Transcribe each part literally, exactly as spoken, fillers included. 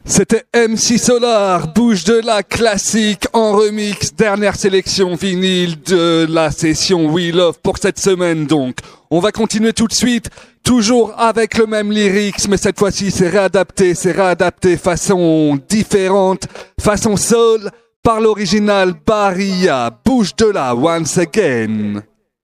C'était M C Solar, bouge de la classique en remix, dernière sélection vinyle de la session We Love pour cette semaine donc. On va continuer tout de suite, toujours avec le même lyrics, mais cette fois-ci c'est réadapté, c'est réadapté façon différente, façon soul, par l'original Barilla, bouge de là once again.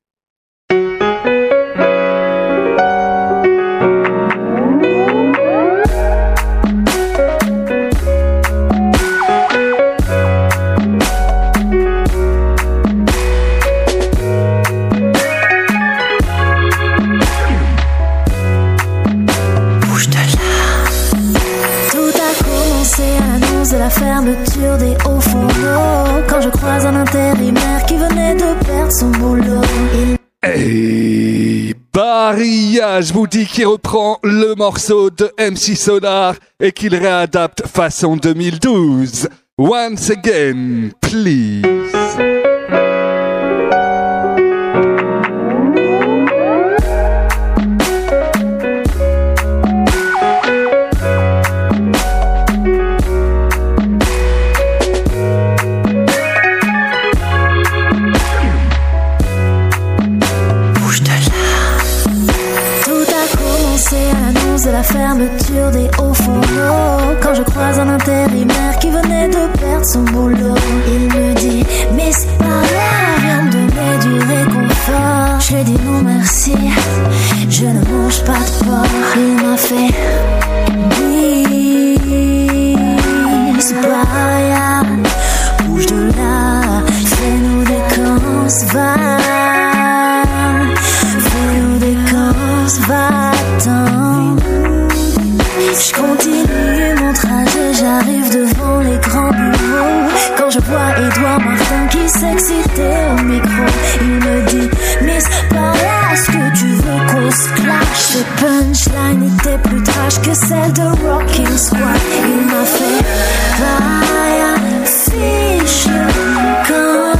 De la fermeture des hauts fourneaux, quand je croise un intérimaire qui venait de perdre son boulot. Il... Hey, Barilla, je vous dis qu'il reprend le morceau de M C Solar et qu'il réadapte façon deux mille douze. Once again, please. De la fermeture des hauts fourneaux, quand je croise un intérimaire qui venait de perdre son boulot. Il me dit, Miss Barilla, viens me donner du réconfort. Je lui ai dit non merci, je ne mange pas de porc. Il m'a fait, Miss Barilla, bouge de là, fais-nous des cons, va. Fais-nous des cons, va-t'en. Je continue mon trajet, j'arrive devant les grands bureaux. Quand je vois Edouard Martin qui s'excitait au micro, il me dit, Miss Barilla, est-ce que tu veux qu'on se clash? Ce punchline était plus trash que celle de Rocking Squad. Il m'a fait, Barilla, fiche le camp,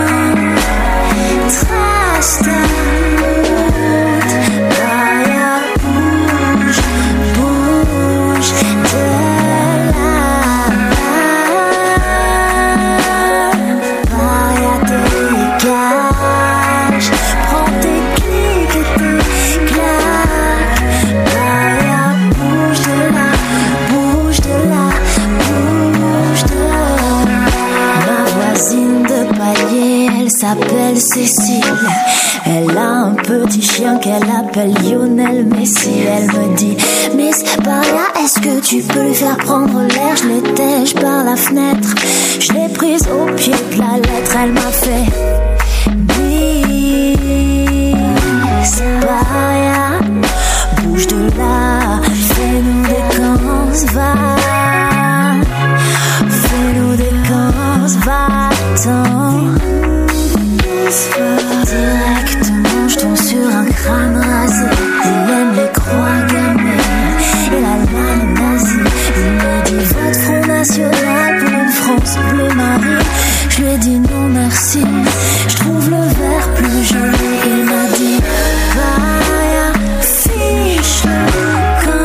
trace ta route, Barilla, bouge, bouge de là, Barilla, dégage, prends tes clics et tes claques, Barilla, bouge de là, bouge de là, bouge de là. Ma voisine de palier, elle s'appelle Cécile. Elle a un petit chien qu'elle appelle Lionel Messi. Elle me dit, Miss Barilla, est-ce que tu peux lui faire prendre l'air? Je l'étège par la fenêtre, je l'ai prise au pied de la lettre. Elle m'a fait, Miss Barilla, bouge de là, fais-nous des cons, va. Fais-nous des cons, va-t'en. Directement, je tombe sur un crâne rasé. Il aime les croix gammées et l'Allemagne nazie. Il me dit, vote Front National pour une France bleu marine. Je lui ai dit non merci, je trouve le vert plus joli. Il m'a dit, Barilla, fiche le camp.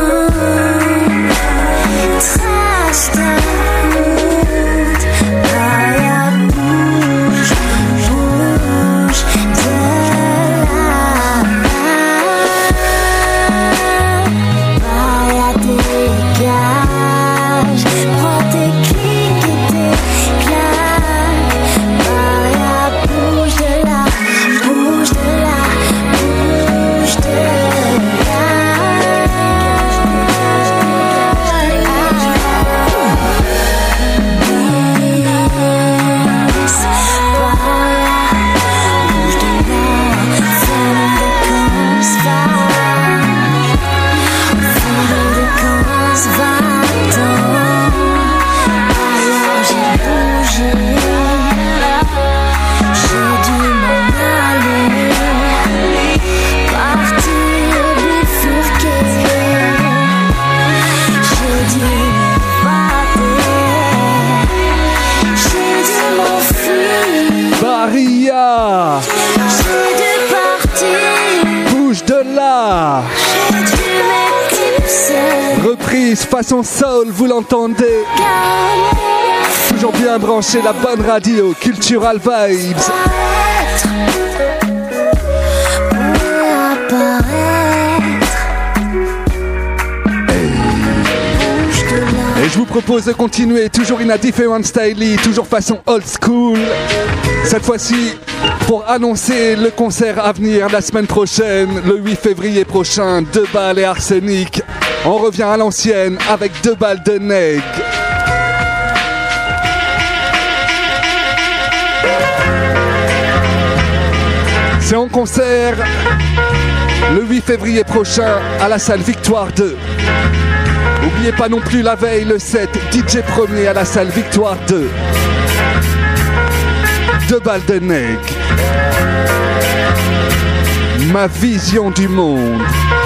soixante-dix, façon soul, vous l'entendez. Toujours bien branché, la bonne radio, Cultural Vibes. Et je vous propose de continuer, toujours in a different style, toujours façon old school. Cette fois-ci, pour annoncer le concert à venir la semaine prochaine, le huit février prochain, Deux Balles et Arsenic. On revient à l'ancienne avec Deux Balles de Neg. C'est en concert le huit février prochain à la salle Victoire deux. N'oubliez pas non plus la veille, le sept, D J premier à la salle Victoire deux. Deux Balles de Neg. Ma vision du monde.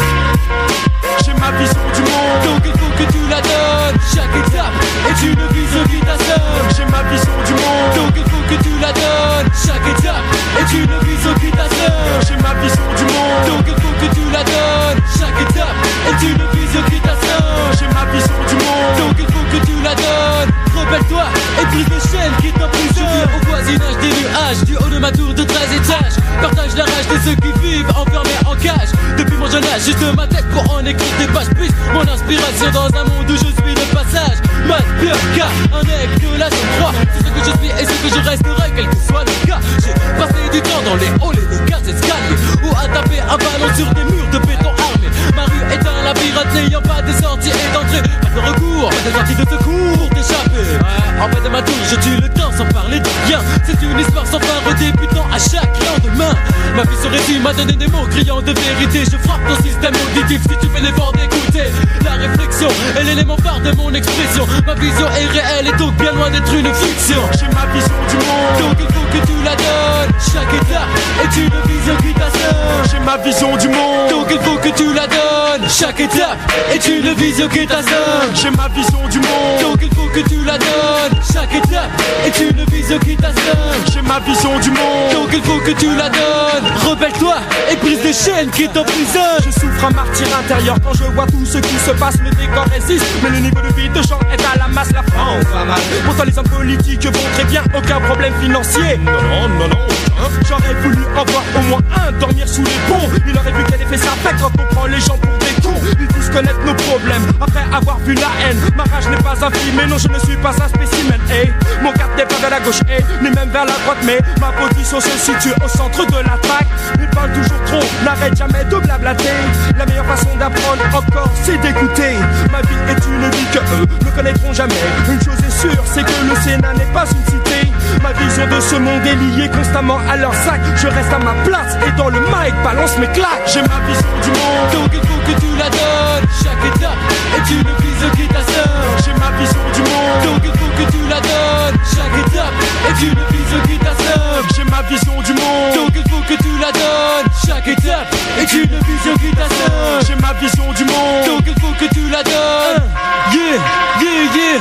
J'ai ma vision du monde, donc il faut que tu la donnes. Chaque étape est une vision qui t'assomme. J'ai ma vision du monde, donc il faut que tu la donnes. Chaque étape est une vision qui t'assomme. J'ai ma vision du monde, donc il faut que tu la donnes. Chaque étape est une vision qui t'assomme. J'ai ma vision du monde, donc il faut que tu la donnes. Rebelle-toi et brise les chaînes qui t'emprisonnent. Au voisinage des nuages, du haut de ma tour de treize étages. Partage la rage de ceux qui vivent enfermés en cage. Depuis mon jeune âge, juste ma tête pour en écrire des pages. Plus mon inspiration dans un monde où je suis de passage. Mat, pire, car un aigle de la zone trois. C'est ce que je suis et ce que je resterai, quel que soit le cas. J'ai passé du temps dans les halls et les cases escaliers, ou à taper un ballon sur des murs de béton armé. Ma rue est un labyrinthe n'ayant pas de sortie et d'entrée. Pas de recours, pas de sortie de secours d'échapper. Ouais, en bas de ma tour, je tue le temps sans parler de rien. C'est une histoire sans fin redébutant à chaque lendemain. Ma vie se résume à donner des mots criant de vérité. Je frappe ton système auditif si tu fais l'effort d'écouter. La réflexion est l'élément phare de mon expression. Ma vision est réelle et donc bien loin d'être une fiction. J'ai ma vision du monde, donc il faut que tu la donnes. Chaque étape est une vision qui t'assomme. J'ai ma vision du monde, donc il faut que tu la donnes. Chaque étape est une vision qui t'assomme. J'ai ma vision du monde, donc il faut que tu la donnes. Chaque étape est une vision qui t'assomme. J'ai ma vision du monde, donc il faut que tu la donnes. Rebelle-toi et brise les chaînes qui t'emprisonnent. Je souffre un martyr intérieur quand je vois tout ce qui se passe. Le décor résiste, mais le niveau de vie de gens est à la masse. La France va mal. Pourtant les hommes politiques vont très bien, aucun problème financier. Non, non, non, non. Hein? J'aurais voulu en voir au moins un dormir sous les ponts. Il aurait vu quel effet ça fait quand on prend les gens pour des cons. Ils tous connaissent nos problèmes après avoir vu la haine. Ma rage n'est pas infime, mais non, je ne suis pas un spécimen. Hey, mon cap n'est pas vers la gauche, hey, ni même vers la droite, mais ma position se situe au centre de l'attaque. Ils parlent toujours trop, n'arrête jamais de blablater. La meilleure façon d'apprendre encore, c'est d'écouter. Ma vie est une vie que eux ne connaîtront jamais. Une chose est sûre, c'est que le Sénat n'est pas une cité. Ma vision de ce monde est liée constamment à leur sac. Je reste à ma place et dans le mic balance mes claques. J'ai ma vision du monde, donc il faut que tu la donnes. Chaque étape est une vision qui t'assomme. J'ai ma vision du monde, donc il faut que tu la donnes. Chaque étape est une vision qui t'assomme. J'ai ma vision du monde, donc il faut que tu la donnes. Chaque étape est une vision qui t'assomme. J'ai ma vision du monde, donc il faut que tu la donnes. Yeah, yeah, yeah.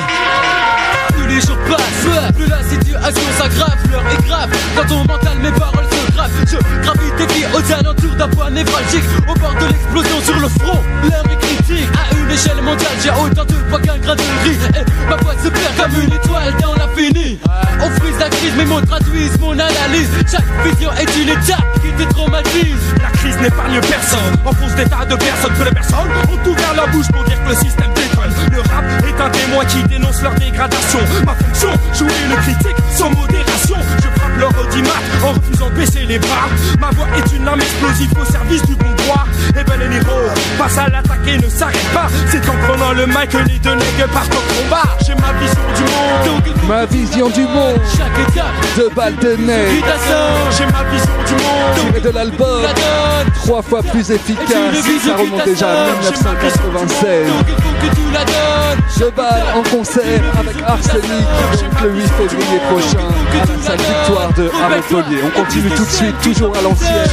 Plus les jours passent, plus la situation s'aggrave. L'heure est grave, dans ton mental mes paroles se gravent. Je gravite aux alentours d'un point névralgique, au bord de l'explosion sur le front. L'heure est critique, à une échelle mondiale j'ai autant de poids qu'un grain de riz. Et ma voix se perd comme une étoile dans l'infini. On frise la crise, mes mots traduisent mon analyse. Chaque vision est une étape qui te traumatise. La crise n'épargne personne, enfonce des tas de personnes. Que les personnes ont ouvert la bouche pour dire que le système déconne. Le rap est un témoin qui dénonce leur dégradation. Ma fonction, jouer le critique sans modération. Je frappe leur audimat en refusant de baisser les bras. Ma voix est une arme explosive au service du bon droit. Et ben les héros passent à l'attaque et ne s'arrêtent pas. C'est en prenant le mic que les deux nègres partent au combat. J'ai ma vision du monde, donc ma vision du monde. Chaque étape, Deux Balles de Neg. J'ai ma vision du monde, tiré de l'album trois fois plus efficace. Ça remonte déjà à dix-neuf cent quatre-vingt-seize. Deux Balles en concert avec Arsenic, donc le huit février prochain à la salle Victoire de à Montpellier. On continue tout de suite, toujours à l'ancienne,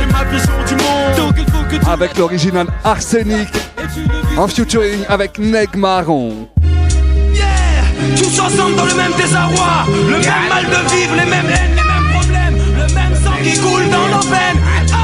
avec l'original Arsenic en featuring avec Neg Marron. Yeah, tous ensemble dans le même désarroi, le même mal de vivre, les mêmes haines, les mêmes problèmes, le même sang qui coule dans nos veines. Arsenic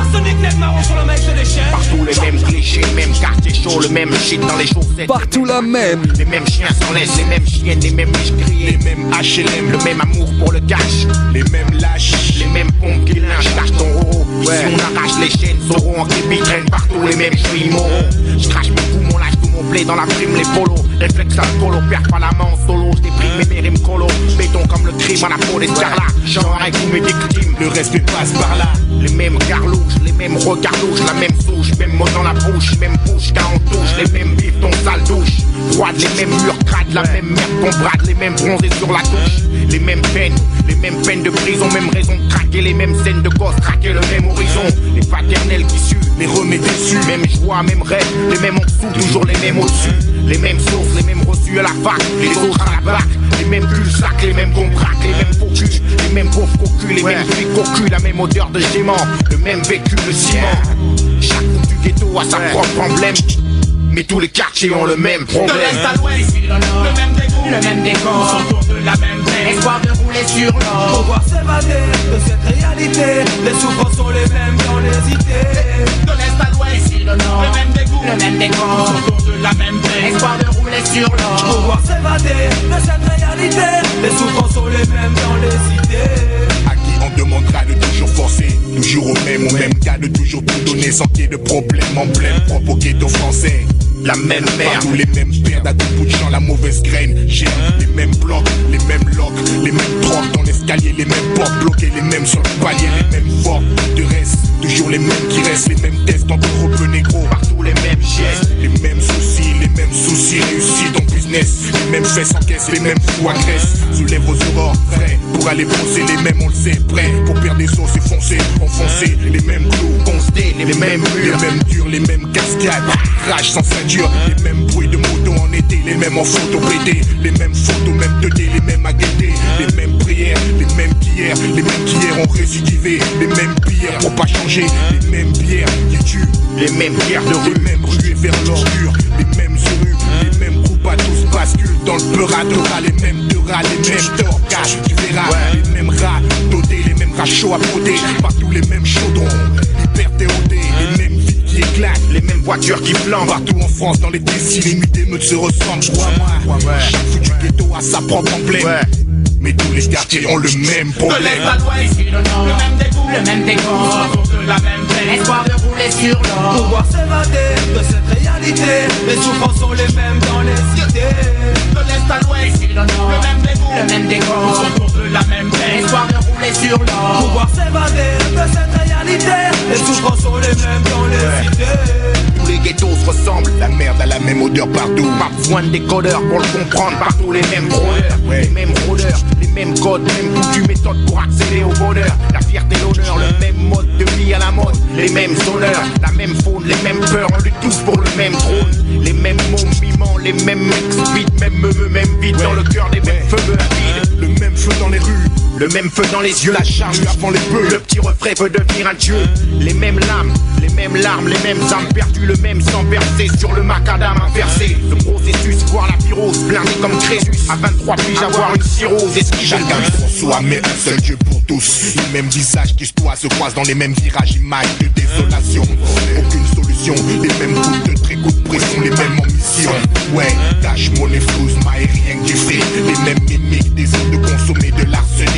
Nec marron sur le mec de l'échelle. Partout les mêmes clichés, même quartier chaud, le même shit dans les chaussettes. Partout la même. Les mêmes chiens sans laisse, les mêmes chiennes, les mêmes biches grillées, les mêmes H L M, le même amour pour le cash, les mêmes lâches, les mêmes pompes qui lynchent, lâche ton roro. Ouais. Si on arrache les chaînes, sauront en képi, traînent partout les mêmes chouilles moraux. Je crache mes poumons, lâche tout mon blé dans la prime, les polos. Réflexe alcoolo, perds pas la main en solo, je déprime mes rimes colo. Béton comme le crime à la peau des scarlats. Genre avec tous mes victimes, le respect passe par là. Les mêmes garlouches, les mêmes regards louches, la même souche, même mot dans la bouche, même bouche quand on touche, les mêmes bifs, ton sale douche. Froide, les mêmes murs crades, la même merde qu'on brade, les mêmes bronzés sur la touche. Les mêmes peines, les mêmes peines de prison, même raison de craquer, les mêmes scènes de gosses, traquer le même horizon. Les paternels qui suent, les remets déçus, même joie, même rêve, les mêmes en dessous, toujours les mêmes au-dessus. Les mêmes sources, les mêmes reçus à la fac, les autres à la bac. Les mêmes cul-sacs, les mêmes qu'on braque, les mêmes faux culs, les mêmes pauvres cocus, les ouais. mêmes filles cocus, la même odeur de gément, le même vécu de ciment. Chaque bout du ghetto a sa ouais. propre emblème, mais tous les quartiers ont le même problème. De l'est à l'ouest, le même dégoût, le même décor, autour de la même peine, espoir de rouler sur l'or. Pouvoir s'évader de cette réalité, les souffrances sont les mêmes dans les idées. De l'est à l'ouest, le même dégoût, le même décor, autour de la même peine, espoir de rouler sur l'or. Pouvoir s'évader de cette réalité, les souffrances sont les mêmes dans les idées. À qui on demandera de toujours forcer, toujours au même, au même cas de toujours tout donner sans qu'il y ait de problème, emblème propre au ghetto français. La même merde, tous les mêmes pertes à tout bout de champ, la mauvaise graine. J'ai les mêmes blocs, les mêmes locks, les mêmes drogues dans l'escalier, les mêmes portes bloquées, les mêmes sur le palier, les mêmes formes de reste. Toujours les mêmes qui restent, les mêmes tests entre gros négro, partout les mêmes gestes, les mêmes soucis, les mêmes soucis réussis dans le business, les mêmes fesses en caisse, les mêmes fous à graisse. Soulève vos aurores frais pour aller brosser, les mêmes on le sait, prêts pour perdre des os et foncer, enfoncer, les mêmes clous, constés, les, les mêmes murs, les mêmes durs, les mêmes cascades, rage sans ceinture, les mêmes bruits de moto en été, les mêmes en photo pété, les mêmes photos, même deux D, les mêmes à guetter, les mêmes prières, les mêmes qu'hier, les mêmes qu'hier ont récidivé, les mêmes prières pour pas changer. Les mêmes bières qui tuent, les mêmes bières de rue, les mêmes ruées vers l'ordure, les mêmes rues, les mêmes groupes à tous basculent dans le peur-à-dora, les mêmes de rats, les mêmes torcages, tu verras, ouais. Les mêmes rats dotés, les mêmes rats chauds à broder, partout les mêmes chaudrons, hyper théodés, les mêmes vies qui éclatent, les mêmes voitures qui flambent, partout en France, dans les décis, les nuits d'émeutes se ressemblent, crois-moi, ouais. Chaque foutu ghetto a sa propre emblème. Ouais. Mais tous les quartiers ont le même problème. De l'est à l'ouest, le même dégoût, le même décor, autour de la même peine, espoir de rouler sur l'or. Pouvoir s'évader de cette réalité, les souffrances sont les mêmes dans les cités. De l'est à l'ouest, le même dégoût, le même décor, autour de la même peine, espoir de rouler sur l'or. Pouvoir s'évader de cette réalité, les souffrances sont les mêmes dans les ouais. cités. Tous les ghettos se ressemblent, la merde a la même odeur partout. Pas besoin de décodeurs pour le comprendre, partout les mêmes rôdeurs, ouais. Les mêmes rôdeurs, les mêmes codes, même coutumes, méthodes pour accéder au bonheur. La fierté, l'honneur, le même mode de vie à la mode, les mêmes honneurs, la même faune, les mêmes peurs, on lutte tous pour le même trône. Les mêmes mots mimants, les mêmes ex-beats, même meufs, même beat ouais. Dans le cœur, les mêmes feux avides, le même feu dans les rues. Le même feu dans les yeux, la charge avant les bœufs. Le petit refrain peut devenir un dieu. Les mêmes lames, les mêmes larmes, les mêmes âmes perdues, le même sang versé sur le macadam inversé. Le processus, voir la virose, blindé comme Crésus. À vingt-trois piges, avoir une cirrhose, est-ce qu'il chacun pour soi, mais un seul Dieu pour tous. Les mêmes visages qui se toisent se croisent dans les mêmes virages, images de désolation. Aucune solution, les mêmes coups de trait, coups de pression, les mêmes ambitions. Ouais, cash, monnaie, flouze, maille, rien que du fric. Les mêmes mimiques, des autres de consommer de l'arsenic.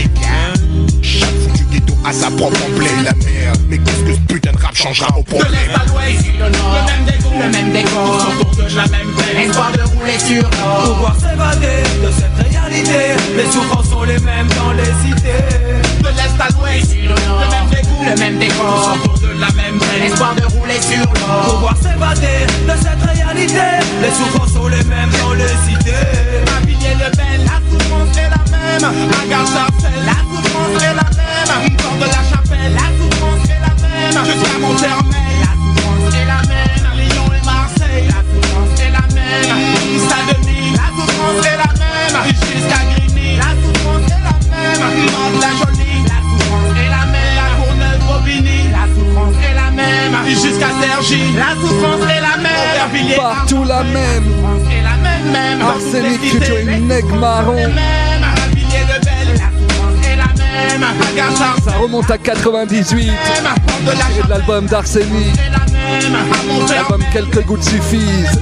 Chaque foutu ghetto a sa propre emblème, la merde. Mais qu'est-ce que ce putain de rap changera au problème? De l'est à l'ouest, le nord, le même dégoût, le même décor, autour de la même peine, espoir de rouler sur l'or. Pouvoir s'évader de cette réalité, les souffrances sont les mêmes dans les cités. De l'est à l'ouest, le nord, le même dégoût, le même décor, autour de la même peine, espoir de rouler sur l'or. Pouvoir s'évader de cette réalité, les souffrances sont les mêmes dans les cités. À Villiers-le-Bel, la souffrance est la même. À Gare-Sarcelles, la souffrance est la même. Port de la Chapelle, la souffrance est la même. Jusqu'à Montfermeil, la souffrance est la même. À Lyon et Marseille, la souffrance est la même. Saint-Denis, la souffrance est la même. Jusqu'à Grigny, la souffrance est la même. Mantes-la-Jolie, la souffrance est la même. À Courneuve-Bobigny, la souffrance est la même. Jusqu'à Cergy, la souffrance est la même. Partout la même. C'est la même, même. Arsenic featuring Nec Marron. La souffrance est la même. Ça remonte à quatre-vingt-dix-huit, tiré de l'album d'Arsenic. L'album Quelques gouttes suffisent.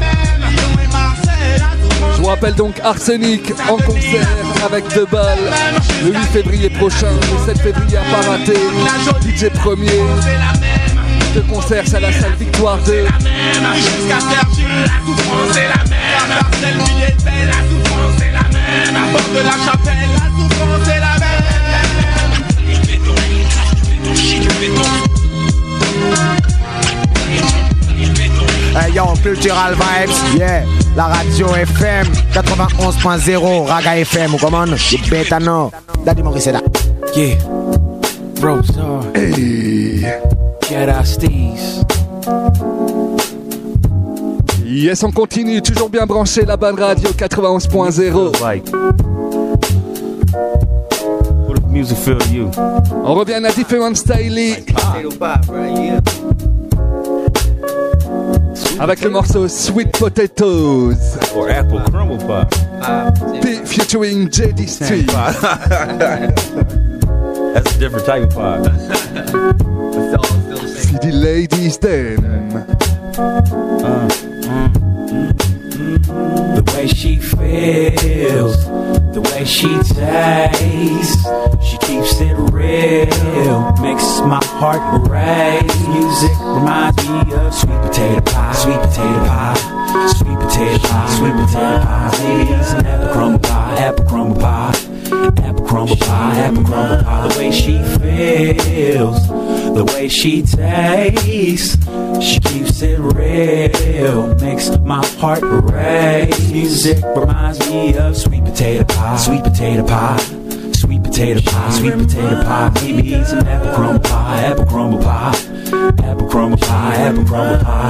Je vous rappelle donc Arsenic en concert avec deux balles le huit février prochain, le sept février à pas rater. D J premier. De concert, c'est à la salle Victoire deux. Jusqu'à Sergi, la souffrance est la même. Marcel Villiers, la souffrance est la même. À Porte de la Chapelle, la souffrance est la même. Du béton, du béton, chic, du béton. Hey yo, Cultural Vibes, yeah. La radio F M quatre-vingt-onze point zéro, Raga F M, come on, you better know. Daddy Maurice est là. Yeah, Rosar. Hey. Get our steez. Yes, on continue, toujours bien branché, la bonne radio quatre-vingt-onze point zéro. Like, what does music feel to you? On revient à Different Style avec le morceau Sweet Potatoes. Or apple crumble pie. P featuring J D Street. That's a different type of pie. See the ladies then. Uh, mm, the way she feels, the way she tastes, she keeps it real, makes my heart race. Music reminds me of sweet potato pie, sweet potato pie, sweet potato pie, sweet potato pie. Maybe it's an apple crumble pie, apple crumble pie, apple crumble pie, apple crumble pie. The way she feels, the way she tastes, she keeps it real, makes my heart race. Music reminds me of sweet potato pie, sweet potato pie, sweet potato pie, sweet potato pie. Maybe it's an apple crumble pie, apple crumble pie, apple crumble pie, apple crumble pie.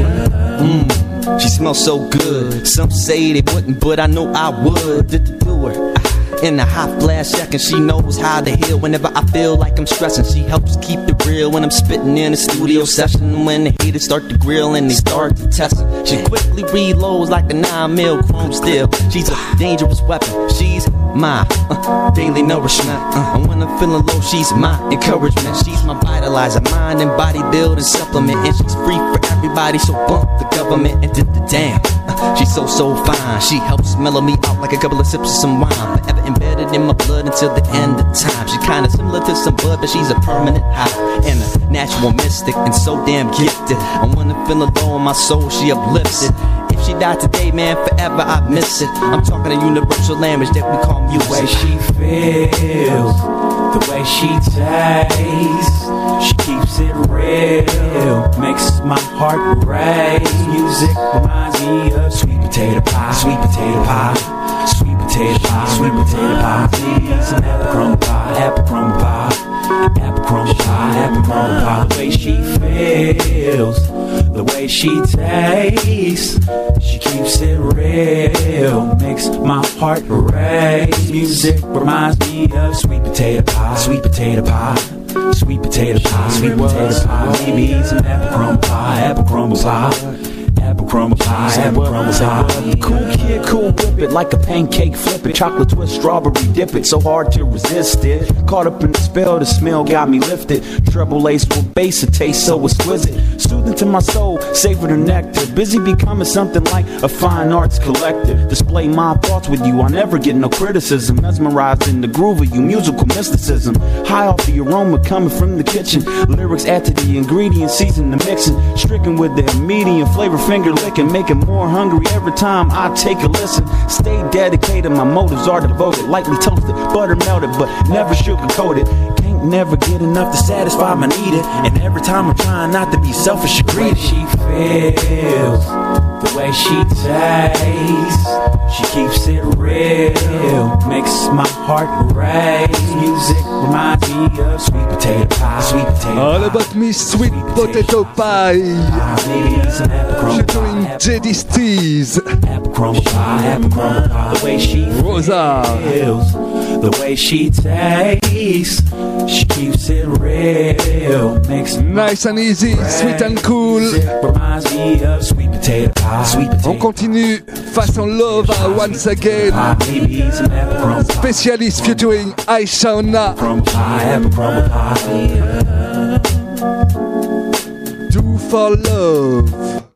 Mmm, she smells so good. Some say they wouldn't, but I know I would. Did the do her. In a hot flash second, she knows how to heal. Whenever I feel like I'm stressing, she helps keep it real. When I'm spitting in a studio session, when the haters start to grill and they start to test her, she quickly reloads like a nine mil chrome steel. She's a dangerous weapon. She's my uh, daily nourishment. Uh, and when I'm feeling low, she's my encouragement. She's my vitalizer, mind and body building supplement. And she's free for everybody, so bump the government and did the damn. Uh, she's so, so fine. She helps mellow me out like a couple of sips of some wine. Forever embedded in my blood until the end of time. She's kinda similar to some bud, but she's a permanent high and a natural mystic and so damn gifted. And when I'm feeling low in my soul, she uplifts it. If she died today, man, forever I miss it. I'm talking a universal language that we call music. The way she feels, the way she tastes, she keeps it real, makes my heart race. Music reminds me of sweet potato pie, sweet potato pie, sweet potato pie, sweet potato pie. It's an apple crumble pie, apple crumble pie, apple crumble pie, apple crumble pie. The way she feels, the way she tastes, she keeps it real, makes my heart race. Music reminds me of sweet potato pie, sweet potato pie, sweet potato pie, sweet potato pie. Maybe it's an apple crumble pie, apple crumble pie, apple crumble pie, apple crumble pie. Cool kid, cool whip it like a pancake, flip it, chocolate twist, strawberry dip it, so hard to resist it. Caught up in the spell, the smell got me lifted. Treble lace with bass, it tastes so exquisite, soothing to my soul, savor the nectar. Busy becoming something like a fine arts collector. Display my thoughts with you, I never get no criticism. Mesmerized in the groove of you, musical mysticism. High off the aroma coming from the kitchen. Lyrics add to the ingredients, season the mixing. Stricken with the medium flavor, finger licking, making more hungry every time I take a listen. Stay dedicated, my motives are devoted. Lightly toasted, butter melted, but never sugar coated. Can't never get enough to satisfy my need it. And every time I'm trying not to be selfish or greedy. She feels, the way she tastes, she keeps it real, makes my heart race. Music reminds me of sweet potato pie, sweet potato pie. All about me, sweet potato pie. Maybe it's an apple crumble Featuring pie, J D Steez. apple crumble pie, apple crumble pie. The way she Rosa. feels, The way she tastes, she keeps it real. Makes nice and easy, sweet and cool. Reminds me of sweet potato pie. Sweet potato On continue façon Love once again. Specialist featuring Aisha Ona. Do for love.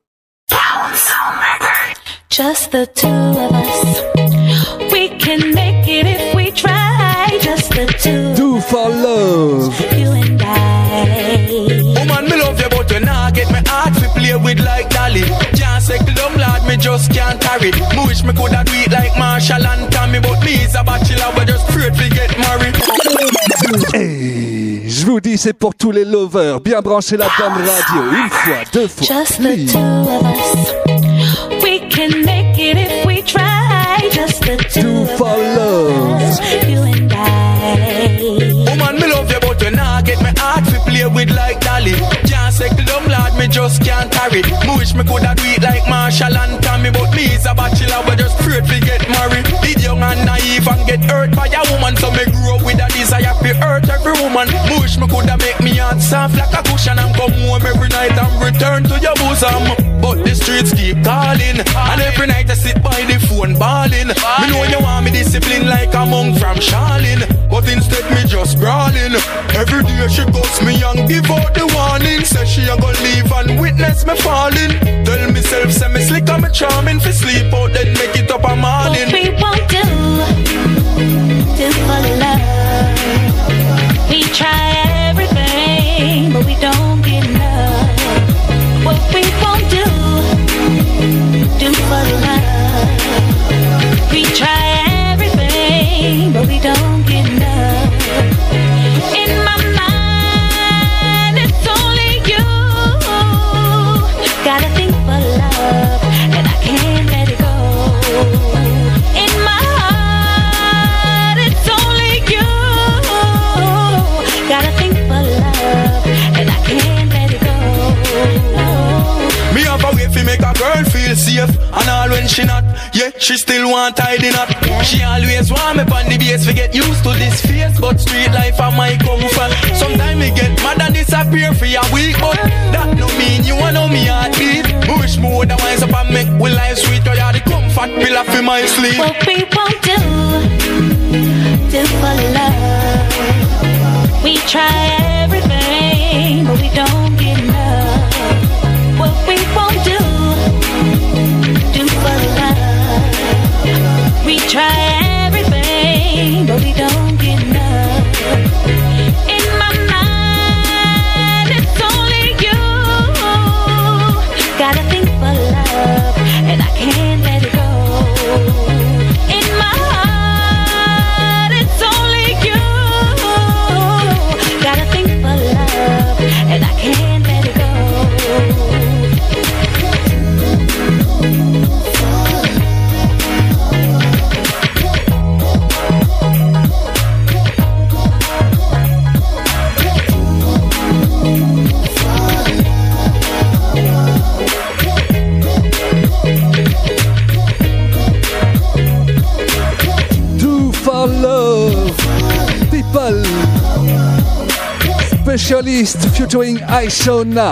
Just the two of us. We can make it if we try. Just the two. Do for love. You and I. Woman, me love you, but you nah get me heart to play with like Dolly. Can't settle down, lad, me just can't carry. Me wish me coulda do it like Marshall and Tommy, but me is a bachelor, we just afraid to get married. Hey, je vous dis, c'est pour tous les lovers. Bien brancher la bonne radio. Une fois, deux fois. Just the two of us. We can make it if we try. Just the two Do of for love. us. You and I. Woman, me love you, but you nah get me heart to play with like Dolly. Can't settle down, lad, me just can't carry. Me wish me coulda do it like Marshall and Tommy, but me is a bachelor, we just afraid to get married. Did young and naive and get hurt by a woman, so me grew up with a desire to hurt every woman. Me wish me coulda make me heart soft like a cushion and come home every night and return to your bosom. But the streets keep calling, and every night I sit by the phone bawling. Me know you want me discipline like a monk from Charlene, but instead me just brawling. Every day she cuss me and give out the warning. Say she a go leave and witness me falling. Tell myself say me slick and me charming. Fi sleep out then make it up a morning. What we won't do, do for love. We try everything, but we don't get enough. What we won't do, do for love. We try everything, but we don't get enough. In my mind, it's only you. Gotta think for love, and I can't let it go. In my heart, it's only you. Gotta think for love, and I can't let it go. Me have a way fi make a girl feel safe, and all when she not, yeah, she still want tidying up. She always want me on the base fi get used to this face, but street life a my comfort. Sometimes me get mad and disappear for a week, but that no mean you want know me heartbeat. Me wish me woulda wise up and make we life sweet, 'cause you're the comfort pillar fi my sleep. What we won't do, do for love. We try everything, but we don't get enough. What we won't do, do for love. We try everything, but we don't get enough. In my mind, it's only you. Gotta think for love, and I can't let it go. In my heart, it's only you. Gotta think for love, and I can't let it go. Do for love. People. Specialist featuring Aisha Ona.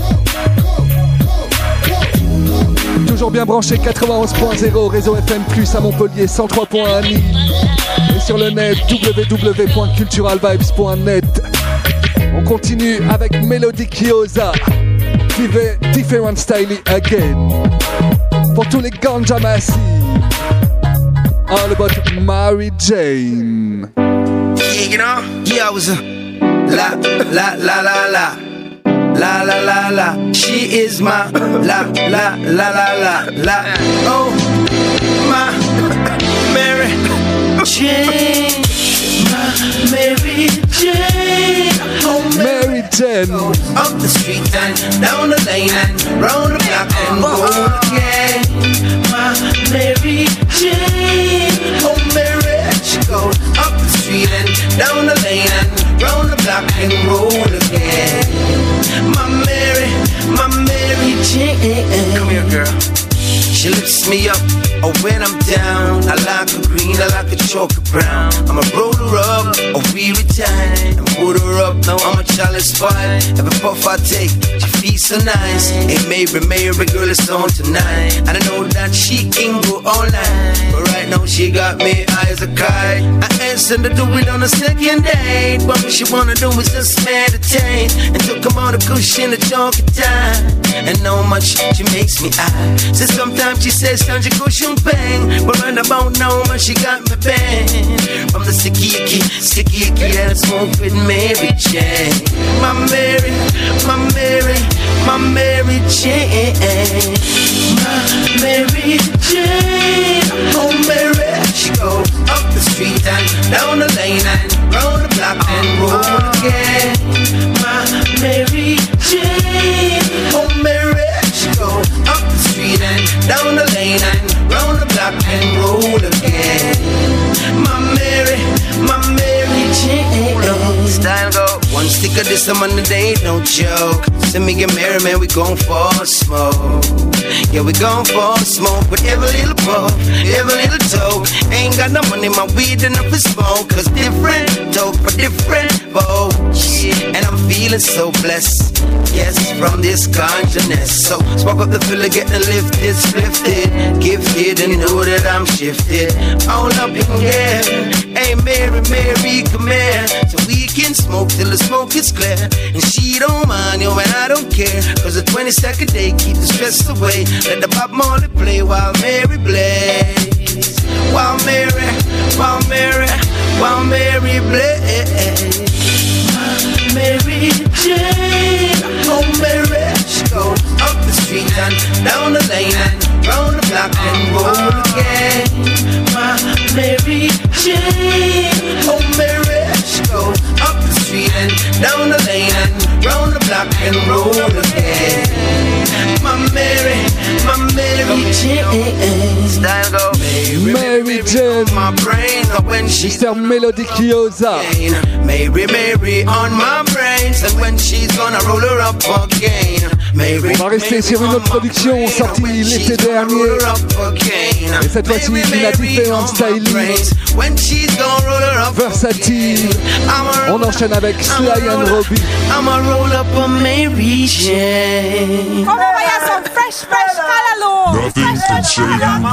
Toujours bien branché quatre-vingt-onze point zéro réseau F M plus à Montpellier, cent trois point un Lille. Et sur le net w w w point cultural vibes point net. On continue avec Melody Kiosa. Different Style Again. Pour tous les ganja massives. All about Mary Jane. Yeah, you know, yeah, I was a la la la la la la la la la. She is my la la la la la la. Oh, my Mary Jane, my Mary Jane. Oh, Mary Jane. Up the street and down the lane and round the block and go again. My Mary Jane. Oh, Mary, she goes up the street and down the lane and round the block and roll again. My Mary, my Mary Jane. Come here, girl. She lifts me up, oh, when I'm down. I like her green her like a chocolate brown. I'ma roll her up, or we retire and put her up. Now I'm a chalice spot. Every puff I take, she feels so nice. Hey, Mary, Mary, girl, it's on tonight. And I know that she can go all night, but right now she got me eyes a kite. I asked her to do it on a second date, but what she wanna do is just meditate and took him on a cushion, a chunky time. And how much she makes me high. So sometimes she says, can't you cushion bang? But right about now, man, she got me bang. From the sticky icky, sticky icky that I smoke with Mary Jane. My Mary, my Mary, my Mary Jane. My Mary Jane. Oh Mary, she goes up the street and down the lane and round the block and roll again. My Mary Jane. Oh Mary, she goes up the street and down the lane and round the block and roll again. My Mary, my Mary Jane. Style go one stick of this I'm on the day, no joke. Send me get married, man, we gon' for a smoke. Yeah, we gon' for a smoke with every little puff, every little toke. Ain't got no money, my weed enough for smoke. Cause different toke for different folks. And I'm feeling so blessed, yes, from this consciousness. So spark up the filler, getting lifted, lifted, gifted, and know that I'm shifted. All up in here. Hey Mary, Mary, come here, so we can smoke till the smoke is clear. And she don't mind, yo, and I don't care. Cause the twenty-second day keep the stress away. Let the Bob Marley play while Mary blaze. While Mary, while Mary, while Mary blaze. Mary Jane, oh Mary, she goes up the street and down the lane and round the block and roll again. My Mary Jane, oh Mary, she goes up the street and down the lane and round the block and roll again. My Mary, my Mary Jane. Style go Mary Jane, my brain when she's Mister Melodiciosa. Mary, Mary on my brains, and when she's gonna roll her up again. Mary, on va rester sur une autre production sortie l'été dernier. Et cette fois-ci, il a différents styles. Versatile. On enchaîne avec Sly and Robbie. I'ma roll up a Mary Jane. Come over here, some fresh, fresh callaloo. Nothing can save you now.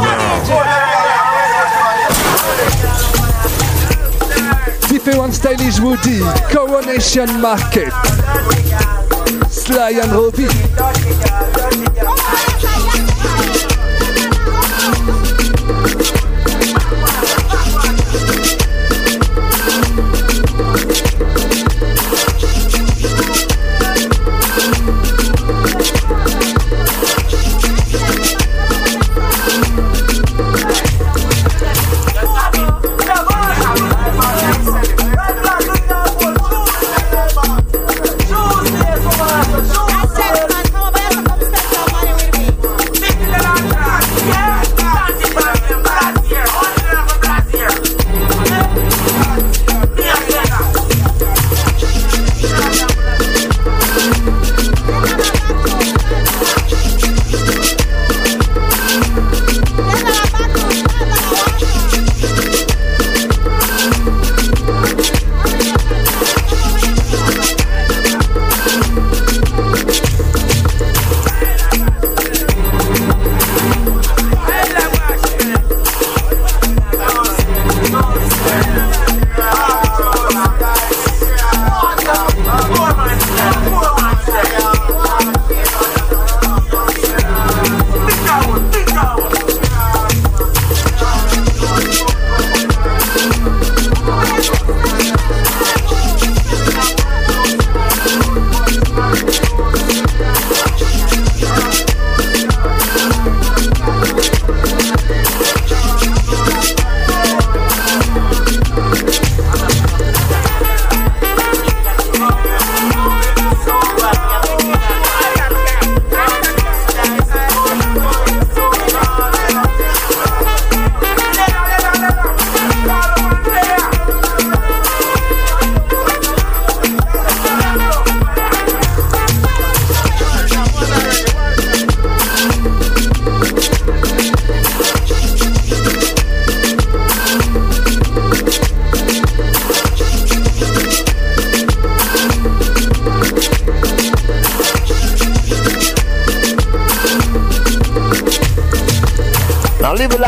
Different stylish Woody, Coronation Market, Sly and Robbie. I said, man, come over here, come step down, man.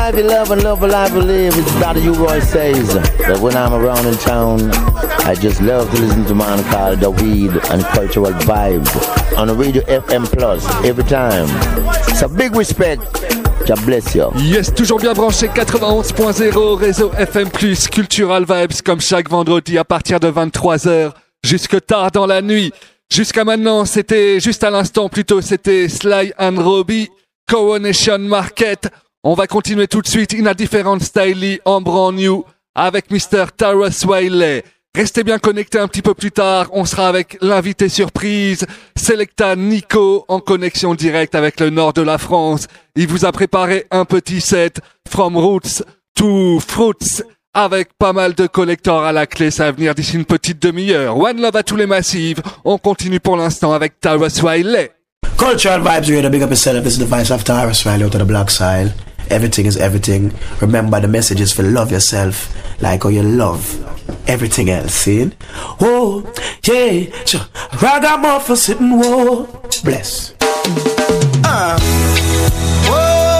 life you love and love a life you live. It's Doctor U-Roy says that when I'm around in town, I just love to listen to man called The Weed and Cultural Vibe on the Radio F M Plus every time. So big respect. God bless you. Yes, toujours bien branché quatre-vingt-onze point zéro, réseau F M plus, Cultural Vibes, comme chaque vendredi à partir de vingt-trois heures, jusque tard dans la nuit. Jusqu'à maintenant, c'était, juste à l'instant plutôt, c'était Sly and Robbie, Coronation Market. On va continuer tout de suite in a different style en brand new avec mister Tarrus Riley. Restez bien connectés un petit peu plus tard, on sera avec l'invité surprise, Selecta Nico, en connexion directe avec le nord de la France. Il vous a préparé un petit set From Roots to Fruits avec pas mal de collectors à la clé, ça va venir d'ici une petite demi-heure. One love à tous les massifs, on continue pour l'instant avec Tarrus Riley. Cultural Vibes Radio, big up yourself, this is the voice of Tarrus Riley out of the black side. Everything is everything. Remember the message is for love yourself like how you love everything else, see? Oh, yeah, sure. Ragamuffin sitting, whoa, bless. Uh. Whoa,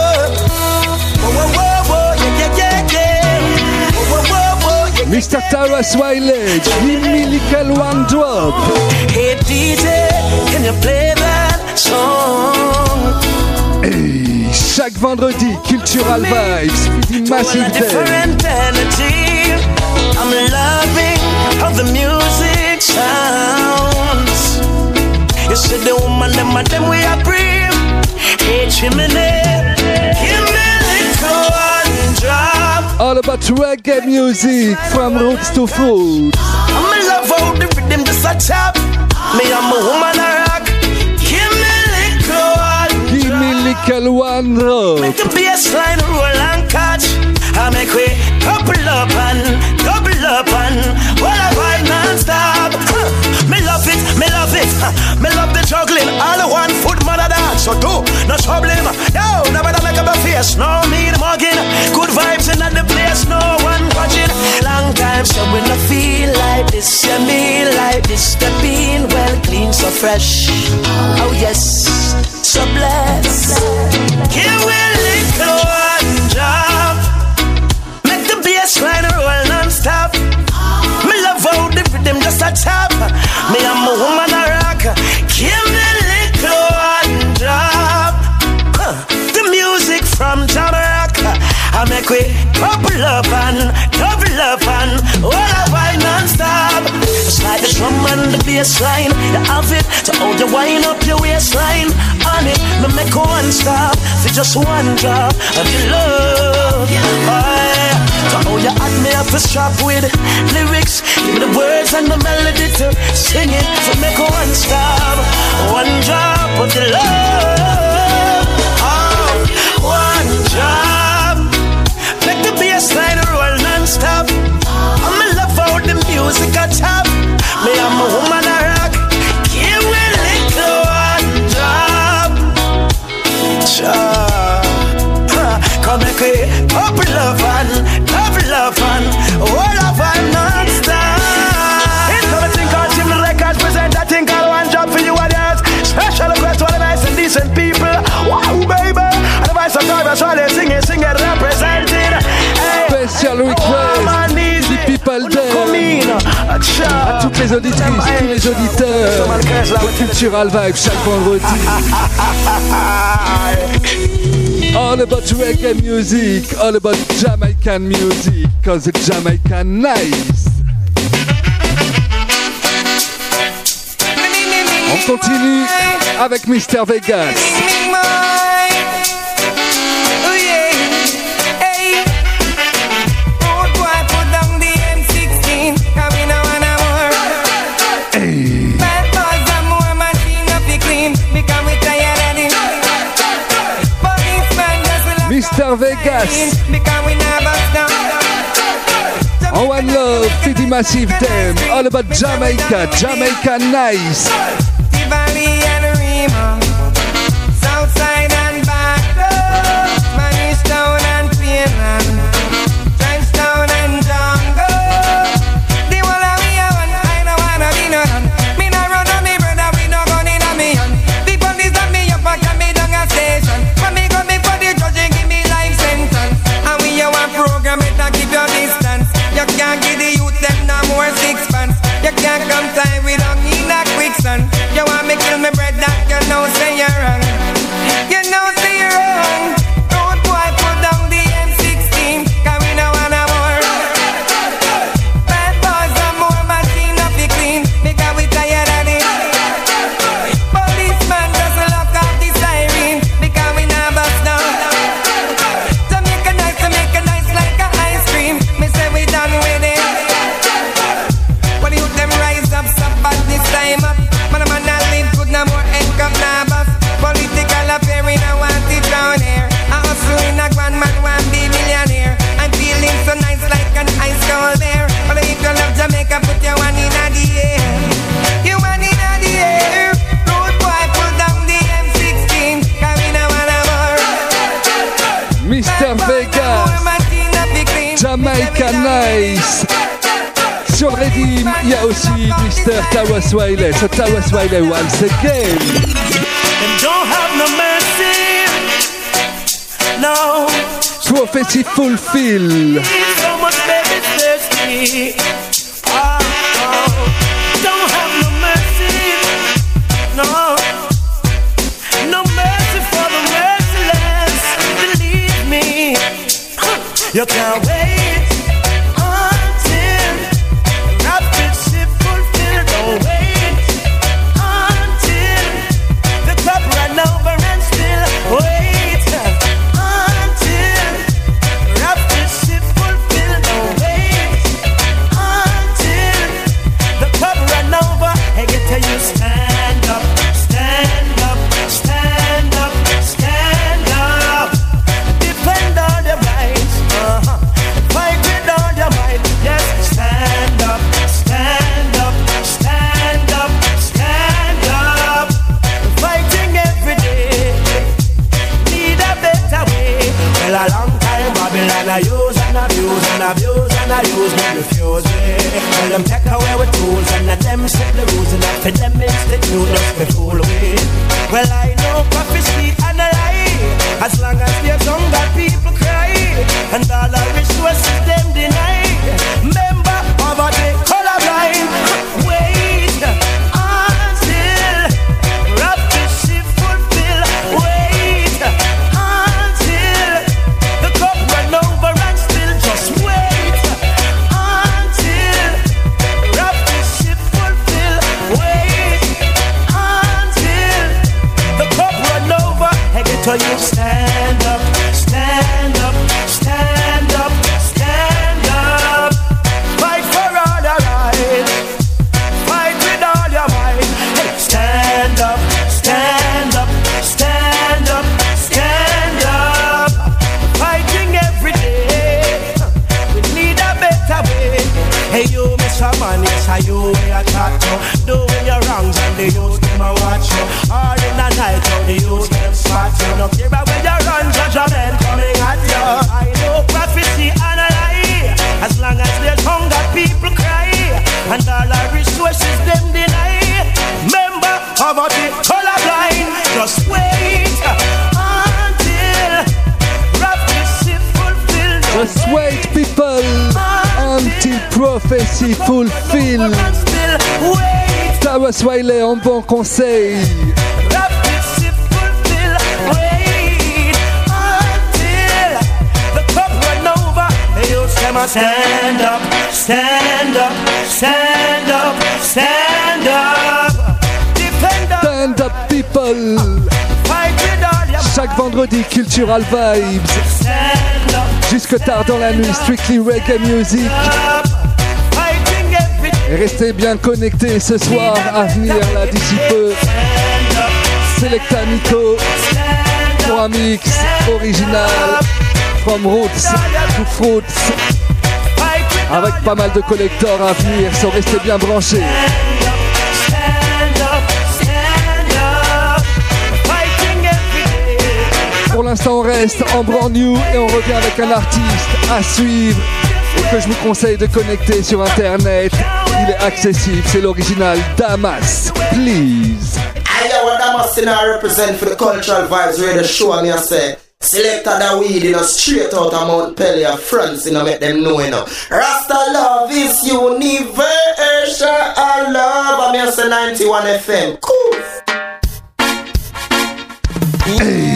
whoa, whoa, whoa, yeah, yeah, yeah, whoa, whoa, whoa, yeah, mister Tarrus Riley, give me little one drop. Hey D J, can you play that song? Hey, chaque vendredi, Cultural Vibes, Massive Day. I'm loving how the music sounds. You see the woman, them and them we are brave. Hey, chimney, give me little one drop. All about reggae music, from roots to fruits. I'm in love how the rhythm just a tap. Me, I'm a woman a rock. Give me little one drop. Give me little one drop. Make the bass line roll and catch. I make we couple up and double up and all I vibe non-stop. Huh. Me love it, me love it. Huh. Me love the juggling. All the one foot mother dance. So do no problem. Yo, never make up a face. No need mugging. Good vibes in the place. No one watching. Long time so when I feel like this, yeah, me like this. The bean well clean, so fresh. Oh yes, so blessed. Give me a little one job. Line roll non-stop. Me love how the rhythm just a tap. Me I'm a woman a rock. Give me a little one drop. Huh. The music from Jamaica. I make we couple up and double up and all I vibe non-stop. It's like the drum and the bass line. You have it to hold you wind up your waistline. On it, me make one stop for just one drop of your love. Oh, so how you add me up a strap with lyrics. Give me the words and the melody to sing it. So make one stop, one drop of the love. Oh, one drop. Make the bass line roll non-stop. I'm in love how the music a top. Me I'm a woman a rock. Give me a little one drop. Sure. Come make it couple of fun. Love and all of I'm non-stop. It's something called Jim Records present that thing called one job for you others. Special request to all the nice and decent people. Wow, baby. And the voice of Tarrus Riley singing, singing, representing. Hey, special request. The people there. À toutes les auditrices, tous les auditeurs de Cultural Vibe chaque vendredi. All about reggae music, all about Jamaican music, cause it's Jamaican nice. On continue avec mister Vegas. mister Vegas. On One Love, Fidi Massive Dem, all about Jamaica, Jamaica nice. Valley and Rima, Southside and back, Spanish Town and Cleveland, Trenchtown and Jungle. The one that we are one, I don't wanna be no run. Me no run on me brother, we no gun in a me hand. The police have me up and carry me down a station. When me go me for the judge, give me life sentence. Sur le Redeem, il y a aussi mister Tarrus Riley. So Tarrus Riley once again. And don't have no mercy. No. Prophecy fulfill. So much baby thirsty. Oh, oh. Don't have no mercy. No. No mercy for the merciless. Believe me. You can't wait until prophecy fulfill. Don't wait until the cup run over and still wait until prophecy fulfill. Don't wait until the cup run over and get to you. Stand up, stand up, stand up, stand up. Defend all your rights. Uh-huh. Fight with all your might. Yes, stand up, stand up, stand up, stand up. Fighting every day. Need a better way. Well, a long time Babylon I use and abuse and abuse and I use me refuse it. Well, them take away with tools and let them set the rules and after them institute us the fool way. Well, I know prophecy and a lie. As long as there's hunger, people cry. And all the resources them deny. Member poverty, colorblind. Wait until prophecy fulfill. Wait until the cup run over and still. Just wait until prophecy fulfill. Wait until the cup run over. I get to you. Stand up, stand up, stand up, stand up. Fight for all your rights. Fight with all your might. Hey, stand up, stand up, stand up, stand up. Fighting every day. We need a better way. Hey, you, Mister Man, yes, I you we are talk to. Doing your wrongs and the youth them a watch you. All in the night, how the youth them spot you. No care about when you run, judgment coming at you. I know prophecy and a lie. As long as there's hunger, people cry. And all our resources them deny. Member poverty, colorblind. Just wait until prophecy fulfilled. Just wait, people, until prophecy fulfill. Tarrus Riley en bon conseil. Prophecy fulfill. Wait until the cup run over. Hey, you stand up, stand up, stand up, stand up. Defend up. Stand up, people. Fight with all your Chaque vendredi, Cultural Vibes. stand up. Jusque tard dans la nuit, strictly reggae music. Fighting every day. Et restez bien connectés ce soir à venir là d'ici peu. Selecta Nico pour un mix original From Roots to Fruits avec pas mal de collectors à venir, so restez bien branchés. Pour l'instant on reste en brand new et on revient avec un artiste à suivre et que je vous conseille de connecter sur internet. Il est accessible, c'est l'original Damas, please. I know what Damas in I represent for the Cultural Vibes Radio Show, and I say Selecta da weed, you know, straight out of Mount Pellier, France, you know, make them know, you know. Rasta love is universal love, I'm say ninety-one F M. Cool. Hey.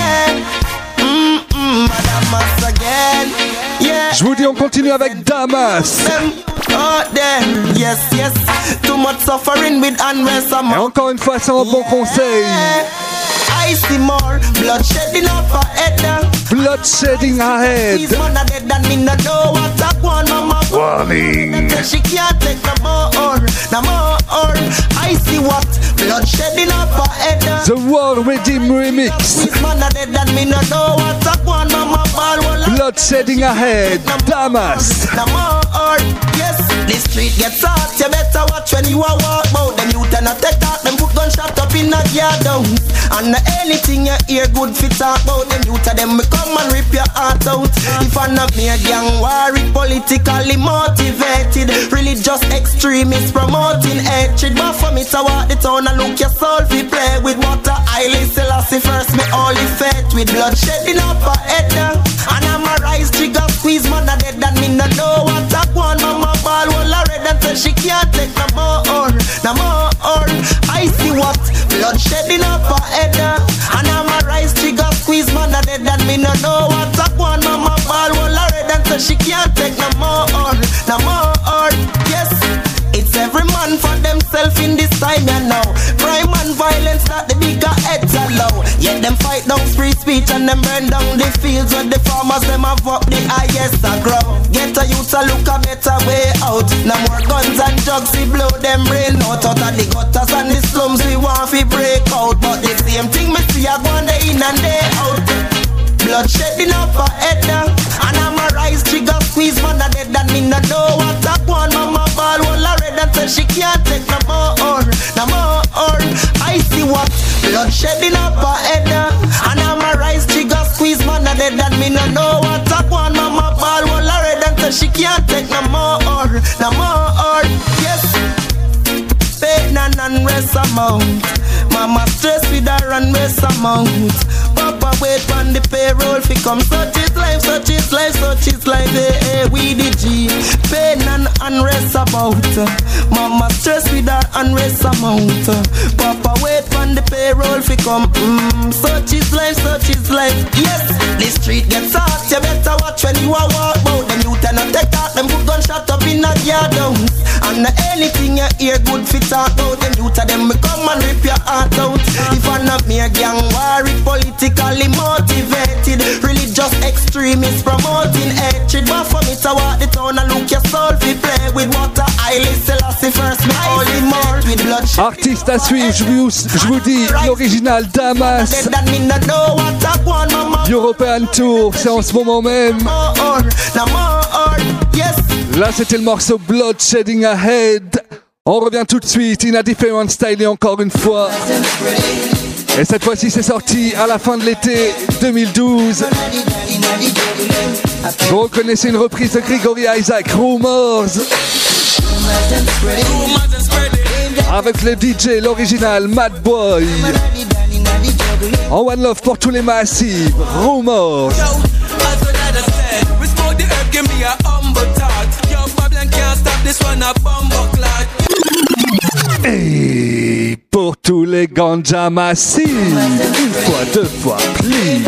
Mm-mm, Damas again. Yeah. Je vous dis, on continue avec Damas. Oh, there. Yes, yes. Too much suffering with unrest. Et encore une fois, c'est un bon conseil. I see more bloodshedding up her head. Bloodshedding her head. She's mother dead and me no know what I want, mama. Warning. She can't take no more, no more. I see what bloodshedding up her head. The War Redeem Remix. She's mother dead and me no know what I want, mama. Bloodshedding her head. Damas. No more. Yes, the street gets hot. You better watch when you are walk out. Them youth and take that. Them put gunshot shot up in a yard house. And anything you hear good fit talk about them youth of them me come and rip your heart out. If I not me a gang war, it politically motivated, religious extremists promoting hatred. But for me to walk the town and look your soul fi play with water. Haile Selassie first me only faith with blood shedding up her head now. And I'm a rise trigger squeeze man a dead and me no know what I want. Mama ball will a red and say she can't take no more, no more. I see what blood shedding up her head now. And I'm a rise trigger squeeze man a dead and me no know what I want. Mama ball will a red and say she can't take no more, no more. Yes, it's every man for themself in this time you know. Crime and violence that the bigger heads allow. Yet them fight down free speech and them burn down the fields where the farmers them have up the highest a grow. Get a youth to look a better way out. No more guns and drugs we blow them brain out. Out of the gutters and the slums we want to break out. But the same thing me see a go on day in and day out. Blood shedding up her head now. And I'm a rise trigger squeeze man a dead and me no know what I want. Mama ball will a red and say she can't take no more, no more. I see what blood shedding up her head now. And I'm a rise trigger squeeze man a dead and me no know what I want. Mama ball will a red and say she can't take no more, no more. Yes, pain and unrest amount. Mama stress with her and rest amount. Papa wait on the payroll fi come. Such is life, such is life, such is life. Hey, hey, we the G. Pain and unrest about. Mama stress with her unrest amount. Papa wait on the payroll fi come. Mm, such is life, such is life. Yes, the street gets hot. You better watch when you a walk out. Them youth and not take out. Them put gunshot up in a yard house. And anything you hear good fit talk out. Them youth of them me come and rip your heart out. If I not me a gang war, it politically motivated, religious extremists promoting hatred. But for me to walk the town and look your soul fi play with water. Haile Selassie first me only more with blood. Artiste à suivre, je vous, je vous dis l'original Damas European Tour, c'est en ce moment même. Là c'était le morceau Blood Shedding Ahead. On revient tout de suite, In a Different Style et encore une fois. Et cette fois-ci c'est sorti à la fin de l'été deux mille douze. Vous reconnaissez une reprise de Gregory Isaac, Rumors. Avec le D J, l'original Mad Boy. En One Love pour tous les massifs, Rumors. Et pour tous les ganja massifs, une fois, deux fois, please.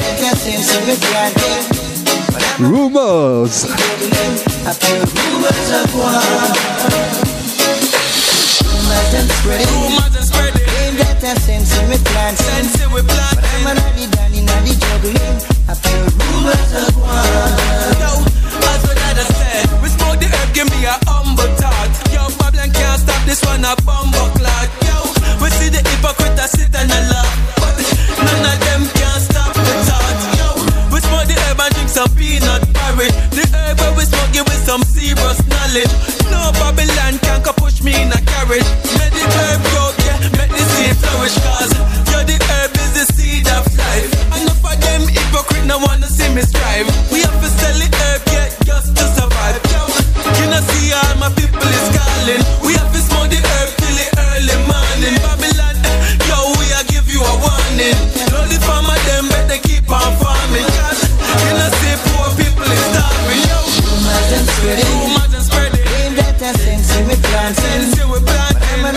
Rumors. Rumors and spreading, rumors and spreading. Ain't got a sense in with plan, sense in with plan. But I'm already done in the juggling. I feel rumors of one. Yo, as what I said, we smoke the herb, give me a humble thought. Yo, Babylon can't stop this one, a bumbo clock. Yo, we see the hypocrite that sit and a laugh, but none of them can stop the thought. Yo, we smoke the herb and drink some peanut porridge. The herb where we smoke it with some serious knowledge. No Babylon can push me in a carriage. Make the herb grow, yeah, make the seed flourish. Cause you're the herb is the seed of life. Enough of them hypocrite no wanna see me strive. We have to sell the herb, yeah, just to survive. Yo, you know see all my people is calling. We have to smoke the herb till the early morning. Babylon, yo, we are give you a warning. All the farmer them better keep on farming. Cause you know see poor people is starving. Yo, rumors and spreading, rumors and spreading. Ain't that a sense in we plant, sense in we plant. But I'm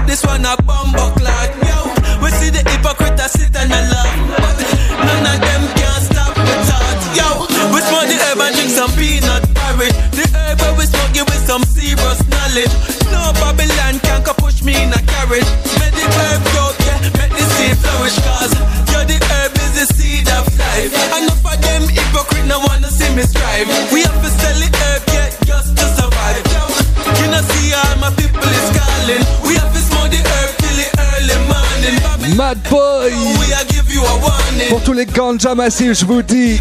this one a bumbo clock, yo. We see the hypocrite a sit and a laugh, but none of them can stop the thought, yo. We smoke the herb and drink some peanut porridge. The herb where we smoke it with some serious knowledge. No Babylon can come push me in a carriage. Make the herb grow, yeah, make the seed flourish. Cause yo, the herb is the seed of life. Enough of them hypocrite no wanna see me strive. We have to sell the herb, yeah, just to survive, yo. You know see all my people is calling. We have to smoke the herb till the early morning. Babylon, Mad Boy. we a give you a warning. Pour tous les ganja massifs, je vous dis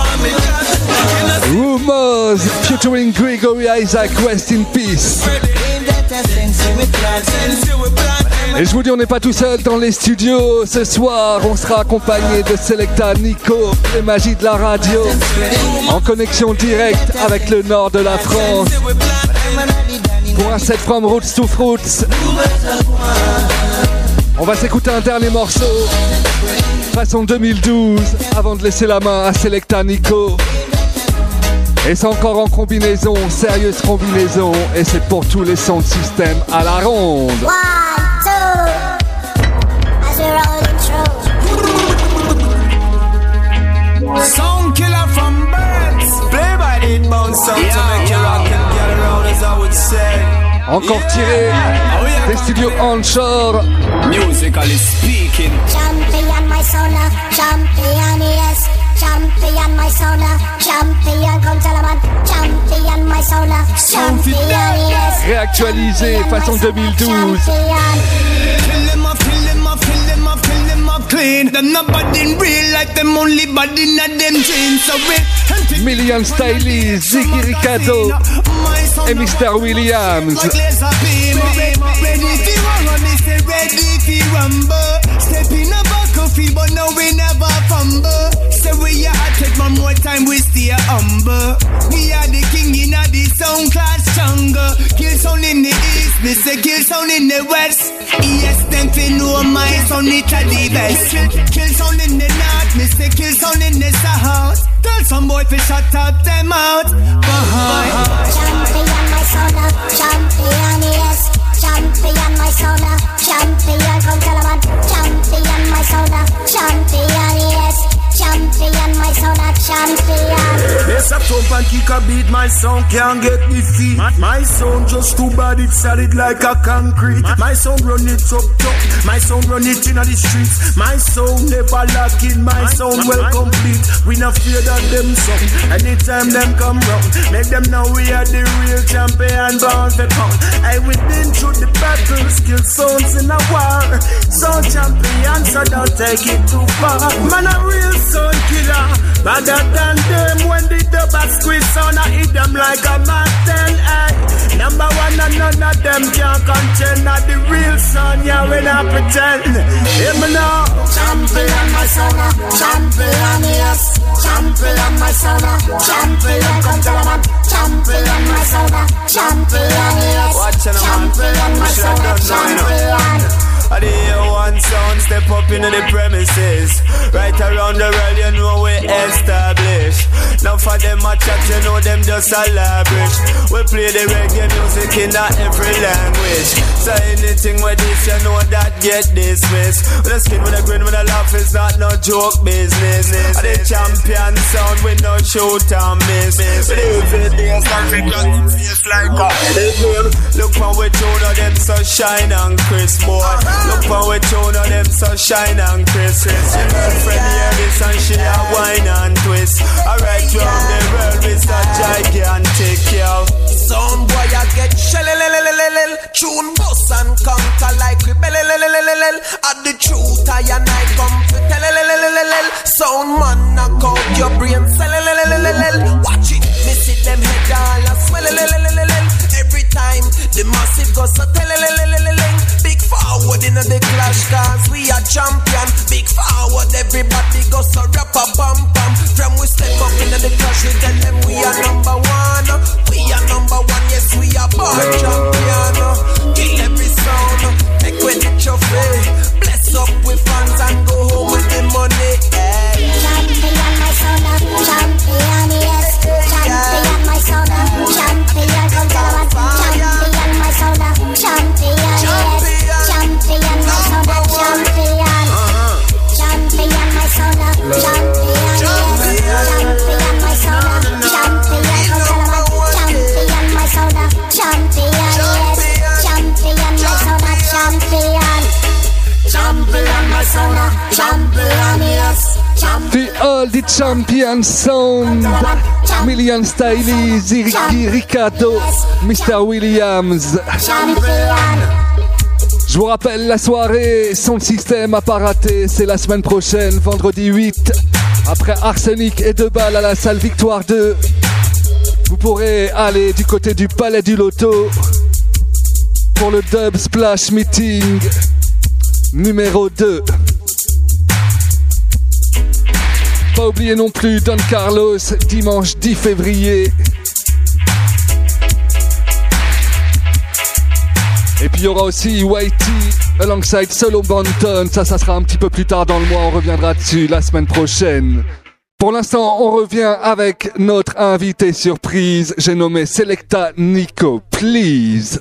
Rumors featuring Gregory Isaac, rest in peace. Et je vous dis, on n'est pas tout seul dans les studios. Ce soir, on sera accompagné de Selecta Nico, les magies de la radio, en connexion directe avec le nord de la France. Pour un set from Roots to Fruits. On va s'écouter un dernier morceau, façon deux mille douze, avant de laisser la main à Selecta Nico. Et c'est encore en combinaison, sérieuse combinaison, et c'est pour tous les sons de système à la ronde. One, two, as we're rolling through. Sound killer from birds. Play by eight bounce sound to make you rock and get around, as I would say. Encore tiré des studios onshore. Musically speaking. Champion, my sonar, champion, yes. Champion, my sonar, champion, come tell a man. Champion, my sonar, champion, yes. Réactualisé façon deux mille douze. Fill them up, fill them up, fill them up, fill them up clean. Them not bad in real life, them only bad in them jeans. So we Million Stylies, Ziggy Ricardo et mister Williams. Ready for run, me say ready for rumble. Step in a battlefield, but no we never fumble. Say we are take one more time, we stay humble. We are the king in a the sound class jungle. Kill sound in the east, me say kill sound in the west. Yes, them fi know my sound it a the best. Kill, kill sound in the north, me say kill sound in the south. Tell some boy fi shut up them out. Behind. Champion, my sonar, champion, yes. Champion, my sonar, champion, come tell a man. Champion, my sonar, champion, yes. Champion, my sonar, champion. Yes, I thump and kick a beat, my sound can't get defeat. My, my sound just too bad, it's solid like a concrete. My sound run it up top, my sound run it in the streets. My sound never lock in, my sound well complete. We not fear that them song, anytime them come round. Make them know we are the real champion, bound for pound. I we've been through the battle, skill sounds in a war. Sound champion, so don't take it too far. Man a real sound killer, better than them. When the dub a squeeze sound, I hit them like a mountain. Ay. Number one and none of them can contend. Not the real son, yeah, we not pretend. Hear me now. Champion, my sonar, champion, yes. Champion, my sonar, champion, come tell a man. Champion, my sonar, champion, yes. Champion, my sonar, champion. I hear one sound step up into the premises. Right around the world, you know we established. Now for them a chat, you know them just a lavish. We play the reggae music in a every language. So anything with this, you know that get dismissed. With a skin, with a grin, with a laugh, it's not no joke business. And the champion sound, we no shoot and miss. With the days, something just face like a look how we tune of them so shine and crisp, boy. Look how we tune on them so shine and crisp. Your girlfriend hear this and she a wine and twist. Alright, round the world with a gigantic, yo. Sound boy I get shell tune bus and conquer like rebel. At the truth I and I come to tell. Sound man knock out your brain cell. Watch it, me see them head all a swell. Every time the massive goes so tell. Big forward in the clash cause we are champion. Big forward everybody goes so rap a bum bum. From we step up in the clash we tell them we are number one. We are number one, yes we are born champion. Kill every sound, make with the trophy. Bless up with fans and go home with the money. Hey. Champion, my sonar, champion, yes. Champion, my sonar, champion, come tell a man. Champion, my sonar, champion, yes. champion, yes. The All the Champion Sound, Million Stylies, Ziggy Ricardo, mister Williams. Je vous rappelle la soirée, Sound System à pas rater, c'est la semaine prochaine, vendredi huit, après Arsenic et deux balles à la salle Victoire deux. Vous pourrez aller du côté du Palais du Loto pour le Dub Splash Meeting numéro deux. Pas oublier non plus Don Carlos, dimanche dix février. Et puis il y aura aussi Whitey alongside Solo Banton. Ça, ça sera un petit peu plus tard dans le mois. On reviendra dessus la semaine prochaine. Pour l'instant, on revient avec notre invité surprise. J'ai nommé Selecta Nico. Please.